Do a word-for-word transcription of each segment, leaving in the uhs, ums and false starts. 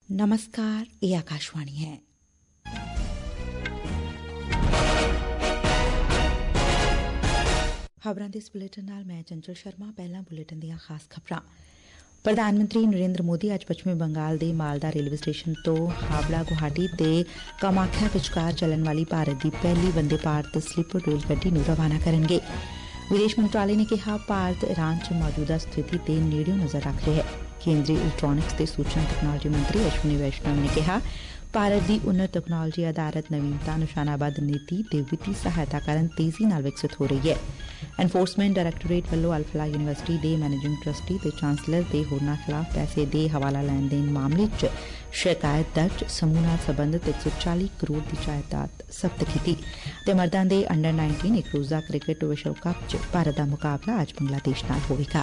नमस्कार, ये आकाशवाणी है। खबरां दे इस बुलेटिन नाल मैं चंचल शर्मा। पहला बुलेटिन दीआं खास खबरां। प्रधानमंत्री नरेंद्र मोदी अज पश्चिमी बंगाल दे मालदा रेलवे स्टेशन तो हावड़ा गुवाहाटी ते कामाख्या विचकार चलन वाली भारत दी पहली वंदे भारत स्लीपर रेल गड्डी नूं रवाना करनगे। विदेश मंत्रालय ने कहा भारत ईरान च मौजूदा स्थिति ते नेड़ियों नजर रख रहा है। केंद्रीय इलैक्ट्रॉनिक्स ते सूचना तकनालोजी मंत्री अश्विनी वैष्णव ने कहा भारत की उन्नत तकनालोजी आधारित नवीनता निशानाबद्ध नीति ते वित्ती सहायता कारण तेजी नाल विकसित हो रही है। एनफोर्समेंट डायरैक्टोरेट वल्लों अल-फलाह यूनीवर्सिटी दे मैनेजिंग ट्रस्टी ते चांसलर ते होरनां खिलाफ पैसे दे हवाला लैन देन मामले च शिकायत दर्ज, समूह नाल संबंधित एक सौ चाली करोड़ दी जायदाद जब्त कीती। ते मर्दां दे अंडर नाइनटीन इक रोज़ा क्रिकेट विश्व कप च भारत दा मुकाबला अज बंगलादेश नाल होवेगा।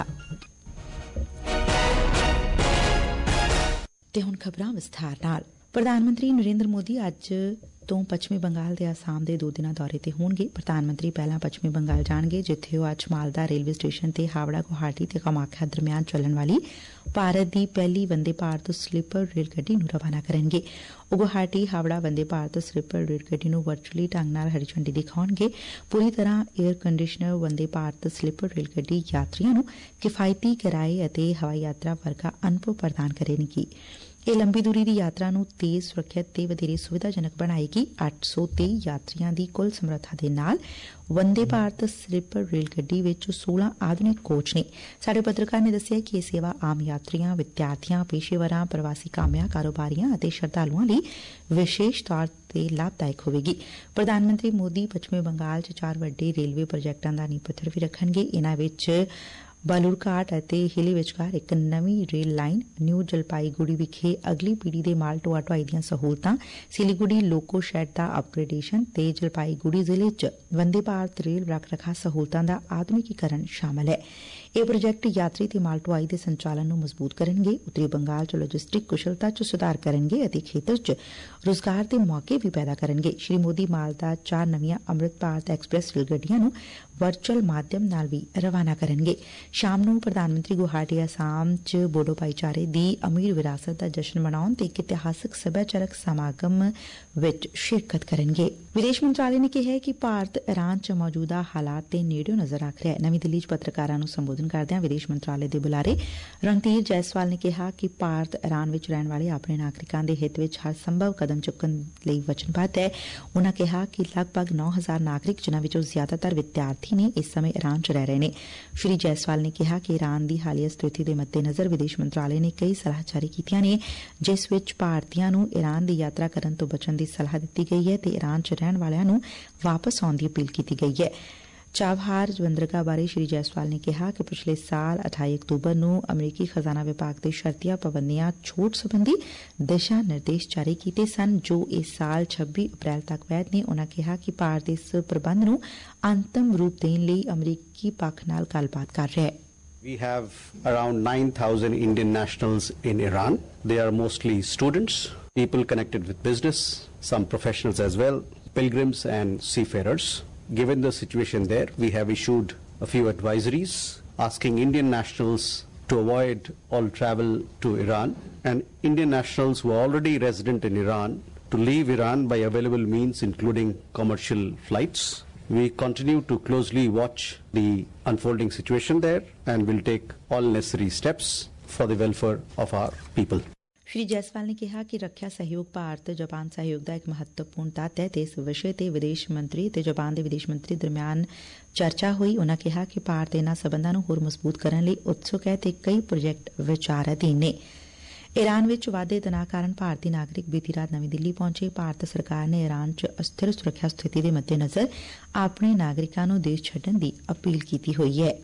ते हुण खबरां विस्तार नाल। प्रधानमंत्री नरेंद्र मोदी अज तो पश्चिमी बंगाल दे आसाम दे दो दिना दौरे ते होणगे। प्रधानमंत्री पहला पश्चिमी बंगाल जाणगे, जिथे ओह अज मालदा रेलवे स्टेशन ते हावड़ा गुवाहाटी ते कामाख्या दरम्यान चलन वाली भारत दी पहली वंदे भारत स्लीपर रेल गड्डी नूं रवाना करनगे। ओह गुवाहाटी हावड़ा वंदे भारत स्लीपर रेल गड्डी नूं वर्चुअली ढंग नाल हरी झंडी दिखाउणगे। पूरी तरह air conditioner Vande Bharat sleeper rail गड्डी यात्रियां नूं किफायती किराए अते हवाई यात्रा वर्गा अनुभव प्रदान करेगी। ਇਹ ਲੰਬੀ ਦੂਰੀ ਦੀ ਯਾਤਰਾ ਨੂੰ ਤੇਜ਼, ਸੁਰੱਖਿਅਤ ਤੇ ਵਧੇਰੇ ਸੁਵਿਧਾਜਨਕ ਬਣਾਏਗੀ। ਅੱਠ ਸੌ ਤੇਈ ਯਾਤਰੀਆਂ ਦੀ ਕੁੱਲ ਸਮਰੱਥਾ ਦੇ ਨਾਲ ਵੰਦੇ ਭਾਰਤ ਸਲੀਪਰ ਰੇਲ ਗੱਡੀ ਵਿੱਚ ਸੋਲਾਂ ਆਧੁਨਿਕ ਕੋਚ ਨੇ। ਸਾਡੇ ਪੱਤਰਕਾਰ ਨੇ ਦੱਸਿਆ ਕਿ ਇਹ ਸੇਵਾ ਆਮ ਯਾਤਰੀਆਂ, ਵਿਦਿਆਰਥੀਆਂ, ਪੇਸ਼ੇਵਰਾਂ, ਪ੍ਰਵਾਸੀ ਕਾਮਿਆਂ, ਕਾਰੋਬਾਰੀਆਂ ਅਤੇ ਸ਼ਰਧਾਲੂਆਂ ਲਈ ਵਿਸ਼ੇਸ਼ ਤੌਰ ਤੇ ਲਾਭਦਾਇਕ ਹੋਵੇਗੀ। ਪ੍ਰਧਾਨ ਮੰਤਰੀ ਮੋਦੀ ਪੱਛਮੀ ਬੰਗਾਲ ਚ ਚਾਰ ਵੱਡੇ ਰੇਲਵੇ ਪ੍ਰੋਜੈਕਟਾਂ ਦਾ ਨੀਂਹ ਪੱਥਰ ਵੀ ਰੱਖਣਗੇ। ਇਨ੍ਹਾਂ ਵਿੱਚ ਬਾਲੂਰਘਾਟ ਅਤੇ ਹਿਲੀ ਵਿਚਕਾਰ ਇੱਕ ਨਵੀਂ ਰੇਲ ਲਾਈਨ, ਨਿਊ ਜਲਪਾਈਗੁੜੀ ਵਿਖੇ ਅਗਲੀ ਪੀੜ੍ਹੀ ਦੇ ਮਾਲ ਢੋਆ ਢੁਆਈ ਦੀਆਂ ਸਹੂਲਤਾਂ, ਸਿਲੀਗੁੜੀ ਲੋਕੋ ਸ਼ੈੱਡ ਦਾ ਅਪਗ੍ਰੇਡੇਸ਼ਨ ਤੇ ਜਲਪਾਈਗੁੜੀ ਜ਼ਿਲ੍ਹੇ ਚ ਵੰਦੇ ਭਾਰਤ ਰੇਲ ਰੱਖ ਰਖਾਅ ਸਹੂਲਤਾਂ ਦਾ ਆਧੁਨਿਕੀਕਰਨ ਸ਼ਾਮਲ ਹੈ। ਇਹ ਪ੍ਰੋਜੈਕਟ ਯਾਤਰੀ ਤੇ ਮਾਲ ਢੁਆਈ ਦੇ ਸੰਚਾਲਨ ਨੂੰ ਮਜ਼ਬੂਤ ਕਰਨਗੇ, ਉੱਤਰੀ ਬੰਗਾਲ ਚ ਲੌਜਿਸਟਿਕ ਕੁਸ਼ਲਤਾ ਚ ਸੁਧਾਰ ਕਰਨਗੇ ਅਤੇ ਖੇਤਰ ਚ ਰੁਜ਼ਗਾਰ ਦੇ ਮੌਕੇ ਵੀ ਪੈਦਾ ਕਰਨਗੇ। ਸ਼੍ਰੀ ਮੋਦੀ ਮਾਲਦਾ ਚਾਰ ਨਵੀਆਂ ਅੰਮ੍ਰਿਤ ਭਾਰਤ ਐਕਸਪ੍ਰੈਸ ਰੇਲ ਗੱਡੀਆਂ ਨੂੰ ਵਰਚੁਅਲ ਮਾਧਿਅਮ ਨਾਲ ਵੀ ਰਵਾਨਾ ਕਰਨਗੇ। ਸ਼ਾਮ ਨੂੰ ਪ੍ਰਧਾਨ ਮੰਤਰੀ ਗੁਵਾਹਾਟੀ ਆਸਾਮ ਚ ਬੋਡੋ ਭਾਈਚਾਰੇ ਦੀ ਅਮੀਰ ਵਿਰਾਸਤ ਦਾ ਜਸ਼ਨ ਮਨਾਉਣ ਤੇ ਇੱਕ ਇਤਿਹਾਸਕ ਸੱਭਿਆਚਾਰਕ ਸਮਾਗਮ ਵਿੱਚ ਸ਼ਿਰਕਤ ਕਰਨਗੇ। ਵਿਦੇਸ਼ ਮੰਤਰਾਲੇ ਨੇ ਕਿਹਾ ਕਿ ਭਾਰਤ ਈਰਾਨ ਚ ਮੌਜੂਦਾ ਹਾਲਾਤ ਤੇ ਨੇੜਿਓਂ ਨਜ਼ਰ ਰੱਖ ਰਿਹਾ ਹੈ। ਨਵੀਂ ਦਿੱਲੀ ਚ ਪੱਤਰਕਾਰਾਂ ਨੂੰ ਸੰਬੋਧਨ ਕਰਦਿਆਂ ਵਿਦੇਸ਼ ਮੰਤਰਾਲੇ ਦੇ ਬੁਲਾਰੇ ਰਣਧੀਰ ਜੈਸਵਾਲ ਨੇ ਕਿਹਾ ਕਿ ਭਾਰਤ ਈਰਾਨ ਵਿੱਚ ਰਹਿਣ ਵਾਲੇ ਆਪਣੇ ਨਾਗਰਿਕਾਂ ਦੇ ਹਿੱਤ ਵਿੱਚ ਹਰ ਸੰਭਵ ਕਦਮ ਚੁੱਕਣ ਲਈ ਵਚਨਬੱਧ ਹੈ। ਉਨ੍ਹਾਂ ਕਿਹਾ ਕਿ ਲਗਭਗ ਨੌ ਹਜ਼ਾਰ ਨਾਗਰਿਕ, ਜਿਨ੍ਹਾਂ ਵਿੱਚੋਂ ਜ਼ਿਆਦਾਤਰ ਵਿਦਿਆਰਥੀ ਨੇ, ਇਸ ਸਮੇਂ ਈਰਾਨ ਚ ਰਹਿ ਰਹੇ ਨੇ। ਸ਼੍ਰੀ ਜੈਸਵਾਲ ਨੇ ਕਿਹਾ ਕਿ ਈਰਾਨ ਦੀ ਹਾਲੀਆ ਸਥਿਤੀ ਦੇ ਮੱਦੇਨਜ਼ਰ ਵਿਦੇਸ਼ ਮੰਤਰਾਲੇ ਨੇ ਕਈ ਸਲਾਹ ਜਾਰੀ ਕੀਤੀਆਂ ਨੇ, ਜਿਸ ਵਿੱਚ ਭਾਰਤੀਆਂ ਨੂੰ ਈਰਾਨ ਦੀ ਯਾਤਰਾ ਕਰਨ ਤੋਂ ਬਚਣ ਦੀ ਸਲਾਹ ਦਿੱਤੀ ਗਈ ਹੈ ਤੇ ਈਰਾਨ ਚ ਰਹਿਣ ਵਾਲਿਆਂ ਨੂੰ ਵਾਪਸ ਆਉਣ ਦੀ ਅਪੀਲ ਕੀਤੀ ਗਈ ਹੈ। ਚਾਬਹਾਰ ਬੰਦਰਗਾਹ ਬਾਰੇ ਸ਼੍ਰੀ ਜੈਸਵਾਲ ਨੇ ਕਿਹਾ ਕਿ ਪਿਛਲੇ ਸਾਲ ਅਠਾਈ ਅਕਤੂਬਰ ਨੂੰ ਅਮਰੀਕੀ ਖਜ਼ਾਨਾ ਵਿਭਾਗ ਦੇ ਸ਼ਰਤੀਆ ਪਾਬੰਦੀਆਂ ਛੋਟ ਸੰਬੰਧੀ ਦਿਸ਼ਾ ਨਿਰਦੇਸ਼ ਜਾਰੀ ਕੀਤੇ ਸਨ, ਜੋ ਇਸ ਸਾਲ ਛੱਬੀ ਅਪ੍ਰੈਲ ਤੱਕ ਵੈਧ ਨੇ। ਉਨ੍ਹਾਂ ਕਿਹਾ ਕਿ ਭਾਰਤ ਇਸ ਪ੍ਰਬੰਧ ਨੂੰ ਅੰਤਮ ਰੂਪ ਦੇਣ ਲਈ ਅਮਰੀਕੀ ਪੱਖ ਨਾਲ ਗੱਲਬਾਤ ਕਰ ਰਿਹਾ ਹੈ। We have around nine thousand Indian nationals in Iran. They are mostly students, people connected with business, some professionals as well, pilgrims and seafarers. Given the situation there, we have issued a few advisories asking Indian nationals to avoid all travel to Iran, and Indian nationals who are already resident in Iran to leave Iran by available means, including commercial flights. We continue to closely watch the unfolding situation there and will take all necessary steps for the welfare of our people. ਸ਼੍ਰੀ ਜੈਸਵਾਲ ਨੇ ਕਿਹਾ ਕਿ ਰੱਖਿਆ ਸਹਿਯੋਗ Bharat Japan ਸਹਿਯੋਗ ਦਾ ਇੱਕ ਮਹੱਤਵਪੂਰਨ ਤੱਤ ਹੈ ਤੇ ਇਸ ਵਿਸ਼ੇ ਤੇ ਵਿਦੇਸ਼ ਮੰਤਰੀ ਤੇ ਜਾਪਾਨ ਦੇ ਵਿਦੇਸ਼ ਮੰਤਰੀ ਦਰਮਿਆਨ ਚਰਚਾ ਹੋਈ। ਉਨ੍ਹਾਂ ਕਿਹਾ ਕਿ ਭਾਰਤ ਇਨ੍ਹਾਂ ਸਬੰਧਾਂ ਨੂੰ ਹੋਰ ਮਜ਼ਬੂਤ ਕਰਨ ਲਈ ਉਤਸੁਕ ਹੈ ਤੇ ਕਈ ਪ੍ਰੋਜੈਕਟ ਵਿਚਾਰ ਅਧੀਨ ਨੇ। ਈਰਾਨ ਵਿੱਚ ਵਾਧੇ ਤਣਾਅ ਕਾਰਨ ਭਾਰਤੀ ਨਾਗਰਿਕ ਬੀਤੀ ਰਾਤ ਨਵੀਂ ਦਿੱਲੀ ਪਹੁੰਚੇ। ਭਾਰਤ ਸਰਕਾਰ ਨੇ ਈਰਾਨ ਚ ਅਸਥਿਰ ਸੁਰੱਖਿਆ ਸਥਿਤੀ ਦੇ ਮੱਦੇਨਜ਼ਰ ਆਪਣੇ ਨਾਗਰਿਕਾਂ ਨੂੰ ਦੇਸ਼ ਛੱਡਣ ਦੀ ਅਪੀਲ ਕੀਤੀ ਹੋਈ ਹੈ।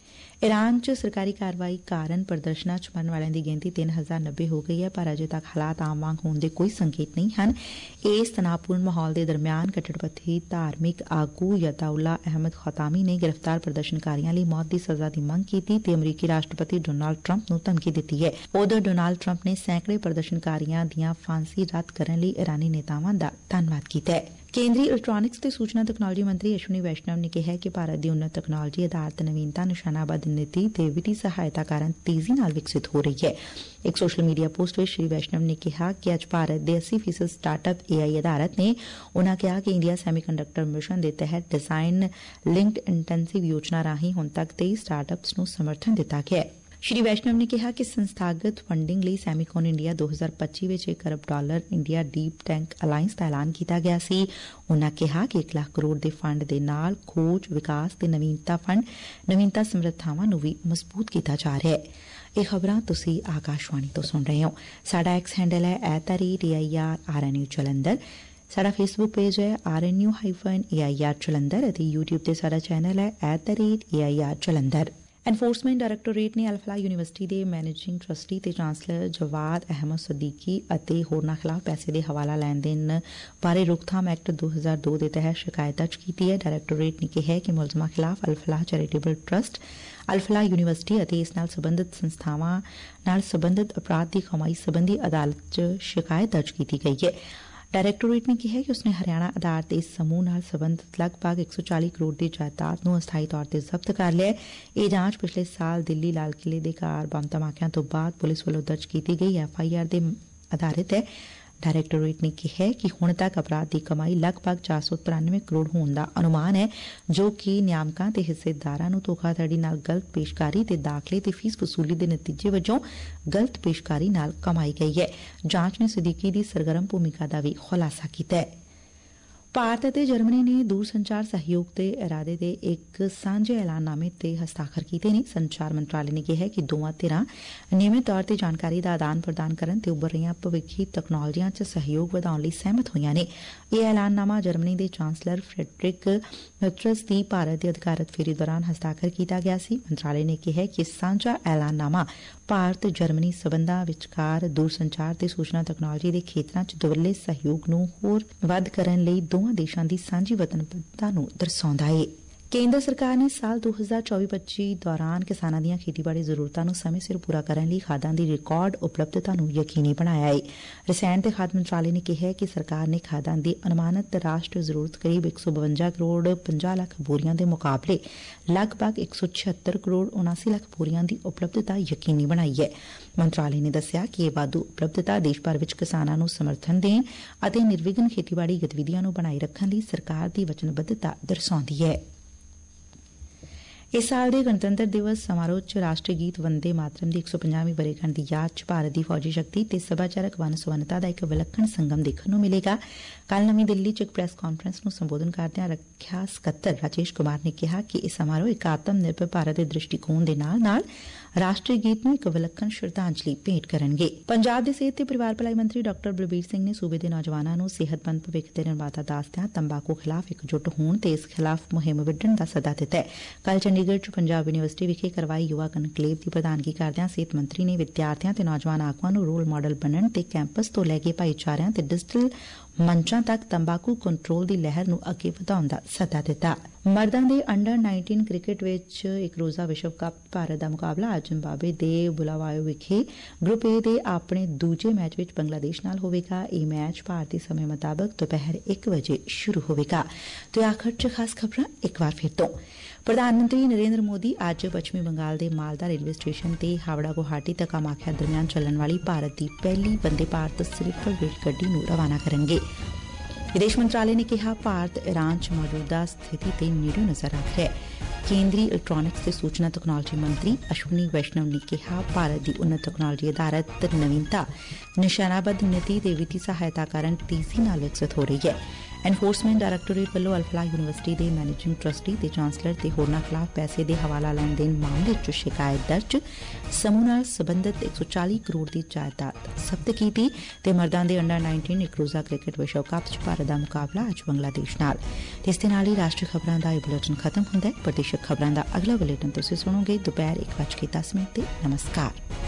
ਈਰਾਨ ਚ ਸਰਕਾਰੀ ਕਾਰਵਾਈ ਕਾਰਨ ਪ੍ਰਦਰਸ਼ਨਾਂ ਚ ਮਰਨ ਵਾਲਿਆਂ ਦੀ ਗਿਣਤੀ ਤਿੰਨ ਹਜ਼ਾਰ ਨੱਬੇ ਹੋ ਗਈ ਹੈ, ਪਰ ਅਜੇ ਤੱਕ ਹਾਲਾਤ ਆਮ ਵਾਂਗ ਹੋਣ ਦੇ ਕੋਈ ਸੰਕੇਤ ਨਹੀਂ ਹਨ। ਇਸ ਤਣਾਅਪੂਰਨ ਮਾਹੌਲ ਦੇ ਦਰਮਿਆਨ ਕੱਟੜਪੰਥੀ ਧਾਰਮਿਕ ਆਗੂ ਯਤਾਉਲਾ ਅਹਿਮਦ ਖਤਾਮੀ ਨੇ ਗ੍ਰਿਫਤਾਰ ਪ੍ਰਦਰਸ਼ਨਕਾਰੀਆਂ ਲਈ ਮੌਤ ਦੀ ਸਜ਼ਾ ਦੀ ਮੰਗ ਕੀਤੀ ਤੇ ਅਮਰੀਕੀ ਰਾਸ਼ਟਰਪਤੀ ਡੋਨਾਲਡ ਟਰੰਪ ਨੂੰ ਧਮਕੀ ਦਿੱਤੀ ਹੈ। ਉਧਰ ਡੋਨਾਲਡ ਟਰੰਪ ਨੇ ਸੈਂਕੜੇ ਪ੍ਰਦਰਸ਼ਨਕਾਰੀਆਂ ਦੀਆਂ ਫਾਂਸੀ ਰੱਦ ਕਰਨ ਲਈ ਈਰਾਨੀ ਨੇਤਾਵਾਂ ਦਾ ਧੰਨਵਾਦ ਕੀਤਾ ਹੈ। ਕੇਂਦਰੀ ਇਲੈਕਟ੍ਰਾਨਿਕਸ ਤੇ ਸੂਚਨਾ ਤਕਨਾਲੋਜੀ ਮੰਤਰੀ ਅਸ਼ਵਨੀ ਵੈਸ਼ਨਵ ਨੇ ਕਿਹਾ ਕਿ ਭਾਰਤ ਦੀ ਉન્નਤ ਤਕਨਾਲੋਜੀ ਆਧਾਰਿਤ ਨਵੀਨਤਾ ਨਿਸ਼ਾਨਾਬੱਧ ਨੀਤੀ ਤੇ ਵਿੱਤੀ ਸਹਾਇਤਾ ਕਾਰਨ ਤੇਜ਼ੀ ਨਾਲ ਵਿਕਸਿਤ ਹੋ ਰਹੀ ਹੈ। ਇੱਕ ਸੋਸ਼ਲ ਮੀਡੀਆ ਪੋਸਟ ਵਿੱਚ ਸ਼੍ਰੀ ਵੈਸ਼ਨਵ ਨੇ ਕਿਹਾ ਕਿ ਅੱਜ ਭਾਰਤ ਦੇ ਅੱਸੀ ਫੀਸਦ ਸਟਾਰਟਅਪ ਏ ਆਈ ਆਧਾਰਿਤ ਨੇ। ਉਨ੍ਹਾਂ ਕਿਹਾ ਕਿ ਇੰਡੀਆ ਸੈਮੀਕੰਡਕਟਰ ਮਿਸ਼ਨ ਦੇ ਤਹਿਤ ਡਿਜ਼ਾਈਨ ਲਿੰਕਡ ਇੰਟੈਂਸਿਵ ਯੋਜਨਾ ਰਾਹੀਂ ਹੁਣ ਤੱਕ ਤੇਈ ਸਟਾਰਟਅਪਸ ਨੂੰ ਸਮਰਥਨ ਦਿੱਤਾ ਗਿਆ ਹੈ। ਸ਼੍ਰੀ ਵੈਸ਼ਨਵ ਨੇ ਕਿਹਾ ਕਿ ਸੰਸਥਾਗਤ ਫੰਡਿੰਗ ਲਈ ਸੈਮੀਕੋਨ ਇੰਡੀਆ ਦੋ ਹਜ਼ਾਰ ਪੱਚੀ ਵਿੱਚ ਇੱਕ ਅਰਬ ਡਾਲਰ ਇੰਡੀਆ ਡੀਪ ਟੈਂਕ ਅਲਾਇੰਸ ਦਾ ਐਲਾਨ ਕੀਤਾ ਗਿਆ ਸੀ। ਉਨ੍ਹਾਂ ਕਿਹਾ ਕਿ ਇੱਕ ਲੱਖ ਕਰੋੜ ਦੇ ਫੰਡ ਦੇ ਨਾਲ ਖੋਜ, ਵਿਕਾਸ ਤੇ ਨਵੀਨਤਾ ਫੰਡ ਨਵੀਨਤਾ ਸਮਰੱਥਾਵਾਂ ਨੂੰ ਵੀ ਮਜ਼ਬੂਤ ਕੀਤਾ ਜਾ ਰਿਹਾ ਹੈ। ਇਹ ਖਬਰਾਂ ਤੁਸੀਂ ਆਕਾਸ਼ਵਾਣੀ ਤੋਂ ਸੁਣ ਰਹੇ ਹੋ। ਸਾਡਾ ਐਕਸ ਹੈਂਡਲ ਹੈ at the rate A I R R N U Jalandhar. ਸਾਡਾ ਫੇਸਬੁੱਕ ਪੇਜ ਹੈ R N U hyphen A I R Jalandhar ਅਤੇ ਯੂਟਿਊਬ ਤੇ ਸਾਡਾ ਚੈਨਲ ਹੈ at the rate A I R Jalandhar. Enforcement directorate ਨੇ ਅਲਫਲਾ ਯੂਨੀਵਰਸਿਟੀ ਦੇ managing trustee ਤੇ chancellor Jawad Ahmed Siddiqui ਅਤੇ ਹੋਰਨਾਂ ਖਿਲਾਫ ਪੈਸੇ ਦੇ ਹਵਾਲਾ ਲੈਣ ਦੇਣ ਬਾਰੇ ਰੋਕਥਾਮ ਐਕਟ ਦੋ ਹਜ਼ਾਰ ਦੋ ਦੇ ਤਹਿਤ ਸ਼ਿਕਾਇਤ ਦਰਜ ਕੀਤੀ ਹੈ। ਡਾਇਰੈਕਟੋਰੇਟ ਨੇ ਕਿਹਾ ਕਿ ਮੁਲਜ਼ਮਾਂ ਖਿਲਾਫ Al-Falah charitable trust, Al-Falah university ਅਤੇ ਇਸ ਨਾਲ ਸਬੰਧਤ ਸੰਸਥਾਵਾਂ ਨਾਲ ਸਬੰਧਤ ਅਪਰਾਧ ਦੀ ਕਮਾਈ ਸਬੰਧੀ ਅਦਾਲਤ 'ਚ ਸ਼ਿਕਾਇਤ ਦਰਜ ਕੀਤੀ ਗਈ ਹੈ। ਡਾਇਰੈਕਟੋਰੇਟ ਨੇ ਕਿਹਾ ਕਿ ਉਸਨੇ ਹਰਿਆਣਾ ਆਧਾਰ ਤੇ ਇਸ ਸਮੂਹ ਨਾਲ ਸਬੰਧਤ ਲਗਭਗ ਇੱਕ ਸੌ ਚਾਲੀ ਕਰੋੜ ਦੀ ਜਾਇਦਾਦ ਨੂੰ ਅਸਥਾਈ ਤੌਰ ਤੇ ਜ਼ਬਤ ਕਰ ਲਿਆ ਹੈ। ਇਹ ਜਾਂਚ ਪਿਛਲੇ ਸਾਲ ਦਿੱਲੀ ਲਾਲ ਕਿਲੇ ਦੇ ਕਾਰ ਬੰਬ ਧਮਾਕਿਆਂ ਤੋਂ ਬਾਅਦ ਪੁਲਿਸ ਵੱਲੋਂ ਦਰਜ ਕੀਤੀ ਗਈ ਐਫ ਆਈ ਆਰ ਦੇ ਆਧਾਰਿਤ ਹੈ। ਡਾਇਰੈਕਟੋਰੇਟ ਨੇ ਕਿਹਾ ਕਿ ਹੁਣ ਤੱਕ ਅਪਰਾਧ ਦੀ ਕਮਾਈ ਲਗਭਗ ਚਾਰ ਸੌ ਤਰਾਨਵੇਂ ਕਰੋੜ ਹੋਣ ਦਾ ਅਨੁਮਾਨ ਹੈ, ਜੋ ਕਿ ਨਿਆਮਕਾਂ ਤੇ ਹਿੱਸੇਦਾਰਾਂ ਨੂੰ ਧੋਖਾਧੜੀ ਨਾਲ ਗਲਤ ਪੇਸ਼ਕਾਰੀ ਤੇ ਦਾਖਲੇ ਤੇ ਫੀਸ ਵਸੂਲੀ ਦੇ ਨਤੀਜੇ ਵਜੋਂ ਗਲਤ ਪੇਸ਼ਕਾਰੀ ਨਾਲ ਕਮਾਈ ਗਈ ਹੈ। ਜਾਂਚ ਨੇ ਸਦੀਕੀ ਦੀ ਸਰਗਰਮ ਭੂਮਿਕਾ ਦਾ ਵੀ ਖੁਲਾਸਾ ਕੀਤਾ ਹੈ। ਭਾਰਤ ਅਤੇ ਜਰਮਨੀ ਨੇ ਦੂਰ ਸੰਚਾਰ ਸਹਿਯੋਗ ਦੇ ਇਰਾਦੇ ਦੇ ਇੱਕ ਸਾਂਝੇ ਐਲਾਨਨਾਮੇ ਤੇ ਹਸਤਾਖਰ ਕੀਤੇ ਨੇ। ਸੰਚਾਰ ਮੰਤਰਾਲੇ ਨੇ ਕਿਹਾ ਕਿ ਦੋਵਾਂ ਧਿਰਾਂ ਨਿਯਮਿਤ ਤੌਰ ਤੇ ਜਾਣਕਾਰੀ ਦਾ ਆਦਾਨ ਪ੍ਰਦਾਨ ਕਰਨ ਤੇ ਉੱਭਰ ਰਹੀਆਂ ਭਵਿੱਖੀ ਤਕਨਾਲੋਜੀਆਂ 'ਚ ਸਹਿਯੋਗ ਵਧਾਉਣ ਲਈ ਸਹਿਮਤ ਹੋਈਆਂ ਨੇ। ਇਹ ਐਲਾਨਨਾਮਾ ਜਰਮਨੀ ਦੇ ਚਾਂਸਲਰ ਫਰੈਡਰਿਕ ਮੈਟਰਸ ਦੀ ਭਾਰਤ ਦੇ ਅਧਿਕਾਰਤ ਫੇਰੀ ਦੌਰਾਨ ਹਸਤਾਖਰ ਕੀਤਾ ਗਿਆ ਸੀ। ਮੰਤਰਾਲੇ ਨੇ ਕਿਹਾ ਕਿ ਸਾਂਝਾ ਐਲਾਨਨਾਮਾ ਭਾਰਤ ਜਰਮਨੀ ਸਬੰਧਾਂ ਵਿਚਕਾਰ ਦੂਰ ਸੰਚਾਰ ਤੇ ਸੂਚਨਾ ਤਕਨਾਲੋਜੀ ਦੇ ਖੇਤਰਾਂ 'ਚ ਦੁਵੱਲੇ ਸਹਿਯੋਗ ਨੂੰ ਹੋਰ ਵੱਧ ਕਰਨ ਲਈ ਦੋਵਾਂ ਦੇਸ਼ਾਂ ਦੀ ਸਾਂਝੀ ਵਚਨਬੱਧਤਾ ਨੂੰ ਦਰਸਾਉਂਦਾ ਹੈ। ਕੇਂਦਰ ਸਰਕਾਰ ਨੇ ਸਾਲ ਦੋ ਹਜ਼ਾਰ ਚੌਵੀ ਪੱਚੀ ਦੌਰਾਨ ਕਿਸਾਨਾਂ ਦੀਆਂ ਖੇਤੀਬਾੜੀ ਜ਼ਰੂਰਤਾਂ ਨੂੰ ਸਮੇਂ ਸਿਰ ਪੂਰਾ ਕਰਨ ਲਈ ਖਾਦਾਂ ਦੀ ਰਿਕਾਰਡ ਉਪਲਬਧਤਾ ਨੂੰ ਯਕੀਨੀ ਬਣਾਇਆ ਹੈ। ਰਸਾਇਣ ਤੇ ਖਾਦ ਮੰਤਰਾਲੇ ਨੇ ਕਿਹਾ ਕਿ ਸਰਕਾਰ ਨੇ ਖਾਦਾਂ ਦੀ ਅਨੁਮਾਨਿਤ ਰਾਸ਼ਟਰੀ ਜ਼ਰੂਰਤ ਕਰੀਬ ਇੱਕ ਸੌ ਬਵੰਜਾ ਕਰੋੜ ਪੰਜਾਹ ਲੱਖ ਬੋਰੀਆਂ ਦੇ ਮੁਕਾਬਲੇ ਲਗਭਗ ਇੱਕ ਸੌ ਛਿਅੱਤਰ ਕਰੋੜ ਉਨਾਸੀ ਲੱਖ ਬੋਰੀਆਂ ਦੀ ਉਪਲਬਧਤਾ ਯਕੀਨੀ ਬਣਾਈ ਹੈ। ਮੰਤਰਾਲੇ ਨੇ ਦੱਸਿਆ ਕਿ ਇਹ ਵਾਧੂ ਉਪਲਬਧਤਾ ਦੇਸ਼ ਭਰ ਵਿੱਚ ਕਿਸਾਨਾਂ ਨੂੰ ਸਮਰਥਨ ਦੇਣ ਅਤੇ ਨਿਰਵਿਘਨ ਖੇਤੀਬਾੜੀ ਗਤੀਵਿਧੀਆਂ ਨੂੰ ਬਣਾਈ ਰੱਖਣ ਲਈ ਸਰਕਾਰ ਦੀ ਵਚਨਬੱਧਤਾ ਦਰਸਾਉਂਦੀ ਹੈ। ਇਸ ਸਾਲ ਦੇ ਗਣਤੰਤਰ ਦਿਵਸ ਸਮਾਰੋਹ 'ਚ ਰਾਸ਼ਟਰੀ ਗੀਤ ਵੰਦੇ ਮਾਤਰਮ ਦੀ ਇੱਕ ਸੌ ਪੰਜਾਹਵੀਂ ਵਰ੍ਹੇਗੰਢ ਦੀ ਯਾਦ 'ਚ ਭਾਰਤ ਦੀ ਫੌਜੀ ਸ਼ਕਤੀ ਤੇ ਸੱਭਿਆਚਾਰਕ ਵੰਨ ਸੁਵੰਨਤਾ ਦਾ ਇੱਕ ਵਿਲੱਖਣ ਸੰਗਮ ਦੇਖਣ ਨੂੰ ਮਿਲੇਗਾ। ਕੱਲ੍ਹ ਨਵੀਂ ਦਿੱਲੀ 'ਚ ਇੱਕ ਪ੍ਰੈਸ ਕਾਨਫਰੰਸ ਨੂੰ ਸੰਬੋਧਨ ਕਰਦਿਆਂ ਰੱਖਿਆ ਸਕੱਤਰ ਰਾਜੇਸ਼ ਕੁਮਾਰ ਨੇ ਕਿਹਾ ਕਿ ਇਹ ਸਮਾਰੋਹ ਇੱਕ ਆਤਮ ਨਿਰਭਰ ਭਾਰਤ ਦੇ ਦ੍ਰਿਸ਼ਟੀਕੋਣ ਦੇ ਨਾਲ ਨਾਲ ਰਾਸ਼ਟਰੀ ਗੀਤ ਨੂੰ ਇੱਕ ਵਿਲੱਖਣ ਸ਼ਰਧਾਂਜਲੀ ਭੇਂਟ ਕਰਨਗੇ। ਪੰਜਾਬ ਦੇ ਸਿਹਤ ਤੇ ਪਰਿਵਾਰ ਭਲਾਈ ਮੰਤਰੀ ਡਾ ਬਲਬੀਰ ਸਿੰਘ ਨੇ ਸੂਬੇ ਦੇ ਨੌਜਵਾਨਾਂ ਨੂੰ ਸਿਹਤਮੰਦ ਭਵਿੱਖ ਦੇ ਨਿਰਮਾਤਾ ਦੱਸਦਿਆਂ ਤੰਬਾਕੂ ਖਿਲਾਫ਼ ਇਕਜੁੱਟ ਹੋਣ ਤੇ ਇਸ ਖਿਲਾਫ਼ ਮੁਹਿੰਮ ਵਿੱਢਣ ਦਾ ਸੱਦਾ ਦਿੱਤਾ ਹੈ। ਕੱਲ੍ਹ ਚੰਡੀਗੜ੍ਹ 'ਚ ਪੰਜਾਬ ਯੂਨੀਵਰਸਿਟੀ ਵਿਖੇ ਕਰਵਾਈ ਯੁਵਾ ਕਨਕਲੇਵ ਦੀ ਪ੍ਰਧਾਨਗੀ ਕਰਦਿਆਂ ਸਿਹਤ ਮੰਤਰੀ ਨੇ ਵਿਦਿਆਰਥੀਆਂ ਤੇ ਨੌਜਵਾਨ ਆਗੂਆਂ ਨੂੰ ਰੋਲ ਮਾਡਲ ਬਣਨ ਤੇ ਕੈਂਪਸ ਤੋਂ ਲੈ ਕੇ ਭਾਈਚਾਰਿਆਂ ਤੇ ਡਿਜੀਟਲ ਮੰਚਾਂ ਤੱਕ ਤੰਬਾਕੂ ਕੰਟਰੋਲ ਦੀ ਲਹਿਰ ਨੂੰ ਅੱਗੇ ਵਧਾਉਣ ਦਾ ਸੱਦਾ ਦਿੱਤਾ। ਮਰਦਾਂ ਦੇ ਅੰਡਰ ਉੱਨੀ ਕ੍ਰਿਕਟ ਵਿੱਚ ਇੱਕ ਰੋਜ਼ਾ ਵਿਸ਼ਵ ਕੱਪ ਭਾਰਤ ਦਾ ਮੁਕਾਬਲਾ ਅੱਜ ਜ਼ਿੰਬਾਬਵੇ ਦੇ ਬੁਲਾਵਾਇਓ ਵਿਖੇ ਗਰੁੱਪ ਏ ਦੇ ਆਪਣੇ ਦੂਜੇ ਮੈਚ ਵਿੱਚ ਬੰਗਲਾਦੇਸ਼ ਨਾਲ ਹੋਵੇਗਾ। ਇਹ ਮੈਚ ਭਾਰਤੀ ਸਮੇਂ ਮੁਤਾਬਕ ਦੁਪਹਿਰ ਇੱਕ ਵਜੇ ਸ਼ੁਰੂ ਹੋਵੇਗਾ। ਤੇ ਆਖਰ 'ਚ ਖਾਸ ਖਬਰਾਂ ਇੱਕ ਵਾਰ ਫਿਰ ਤੋਂ। ਪ੍ਰਧਾਨ ਮੰਤਰੀ ਨਰਿੰਦਰ ਮੋਦੀ ਅੱਜ ਪੱਛਮੀ ਬੰਗਾਲ ਦੇ ਮਾਲਦਾ ਰੇਲਵੇ ਸਟੇਸ਼ਨ ਤੇ ਹਾਵੜਾ ਗੁਹਾਟੀ ਤੇ ਕਾਮਾਖਿਆ ਦਰਮਿਆਨ ਚੱਲਣ ਵਾਲੀ ਭਾਰਤ ਦੀ ਪਹਿਲੀ ਵੰਦੇ ਭਾਰਤ ਸਲੀਪਰ ਰੇਲ ਗੱਡੀ ਨੂੰ ਰਵਾਨਾ ਕਰਨਗੇ। ਵਿਦੇਸ਼ ਮੰਤਰਾਲੇ ਨੇ ਕਿਹਾ ਭਾਰਤ ਇਰਾਨ 'ਚ ਮੌਜੂਦਾ ਸਥਿਤੀ ਤੇ ਨੇੜਿਓਂ ਨਜ਼ਰ ਰੱਖ ਰਿਹਾ ਹੈ। ਕੇਂਦਰੀ ਇਲੈਕਟ੍ਰਾਨਿਕਸ ਤੇ ਸੂਚਨਾ ਤਕਨਾਲੋਜੀ ਮੰਤਰੀ ਅਸ਼ਵਨੀ ਵੈਸ਼ਨਵ ਨੇ ਕਿਹਾ ਭਾਰਤ ਦੀ ਉન્નਤ ਤਕਨਾਲੋਜੀ ਆਧਾਰਿਤ ਨਵੀਨਤਾ ਨਿਸ਼ਾਨਾਬੱਧ ਨੀਤੀ ਤੇ ਵਿੱਤੀ ਸਹਾਇਤਾ ਕਾਰਨ ਤੇਜ਼ੀ ਨਾਲ ਵਿਕਸਿਤ ਹੋ ਰਹੀ ਹੈ। ਐਨਫੋਰਸਮੈਂਟ ਡਾਇਰੈਕਟੋਰੇਟ ਵੱਲੋਂ ਅਲਫਲਾ ਯੂਨੀਵਰਸਿਟੀ ਦੇ ਮੈਨੇਜਿੰਗ ਟਰਸਟੀ ਤੇ ਚਾਂਸਲਰ ਤੇ ਹੋਰਨਾਂ ਖਿਲਾਫ ਪੈਸੇ ਦੇ ਹਵਾਲਾ ਲੈਣ ਦੇਣ ਮਾਮਲੇ 'ਚ ਸ਼ਿਕਾਇਤ ਦਰਜ, ਸਮੂਹ ਨਾਲ ਸਬੰਧਤ ਇੱਕ ਸੌ ਚਾਲੀ ਕਰੋੜ ਦੀ ਜਾਇਦਾਦ ਜ਼ਬਤ ਕੀਤੀ ਤੇ ਮਰਦਾਂ ਦੇ ਅੰਡਰ ਉੱਨੀ ਇੱਕ ਰੋਜ਼ਾ ਕ੍ਰਿਕਟ ਵਿਸ਼ਵ ਕੱਪ 'ਚ ਭਾਰਤ ਦਾ ਮੁਕਾਬਲਾ ਅੱਜ ਬੰਗਲਾਦੇਸ਼ ਨਾਲ। ਇਸ ਦੇ ਨਾਲ ਹੀ ਰਾਸ਼ਟਰੀ ਖਬਰਾਂ ਦਾ ਇਹ ਬੁਲੇਟਿਨ ਖਤਮ ਹੁੰਦਾ ਹੈ। ਪ੍ਰਦੇਸ਼ਕ ਖਬਰਾਂ ਦਾ ਅਗਲਾ ਬੁਲੇਟਿਨ ਤੁਸੀਂ ਸੁਣੋਗੇ ਦੁਪਹਿਰ ਇੱਕ ਵੱਜ ਕੇ ਦਸ ਮਿੰਟ ਤੇ। ਨਮਸਕਾਰ।